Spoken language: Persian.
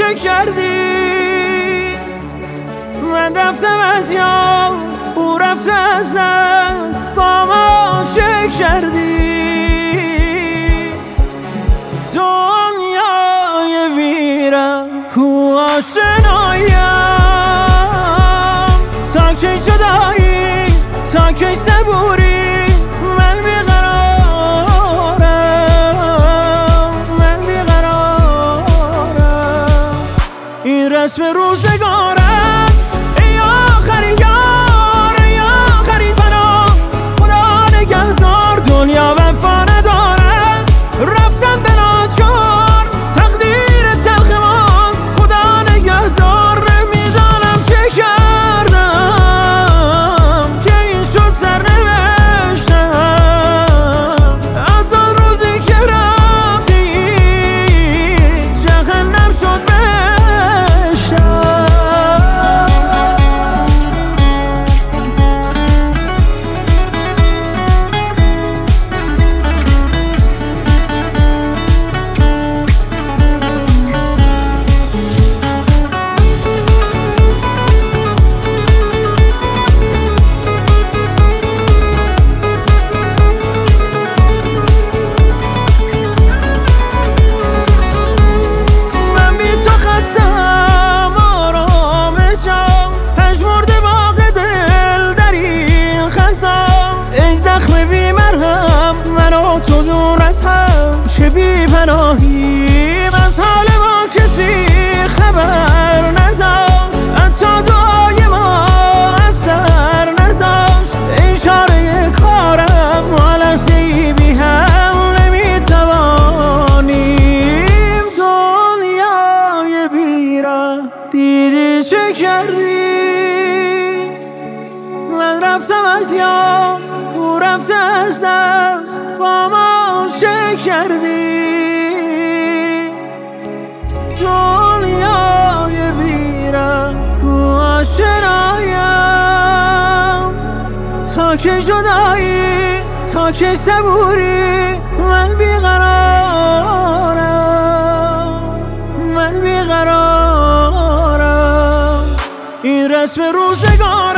چه کردی؟ من رفتم از یاد، او رفته از دست، با ما چه کردی؟ دنیای ویران کو آشنایم، تا کی جدایی، تا کی صبوری، من بیقرارم، من بیقرارم. این رسم روزگار است ای آخرین یار، ای آخرین پناه، خدا نگهدار. دنیا وفا ندارد، رفتن به ناچار، تقدیر تلخ ماست، خدا نگهدار. نمیدانم چه کردم که این شد سرنوشتم، از آن روزی که رفتی جهنم شد بهشتم. تو دور از هم چه بی پناهیم، از حال ما کسی خبر نداشت، حتی دعای ما اثر نداشت. این چاره کارم ما لحظه‌ای بی هم نمیتوانیم. دنیای بیراه دیدی چه کردی؟ من رفتم از یاد، او رفته از دست، با ما چه کردی؟ دنیای بیراه کو آشنایم، تا که جدایی، تا که صبوری، من بیقرارم، من بیقرارم. این رسم روزگار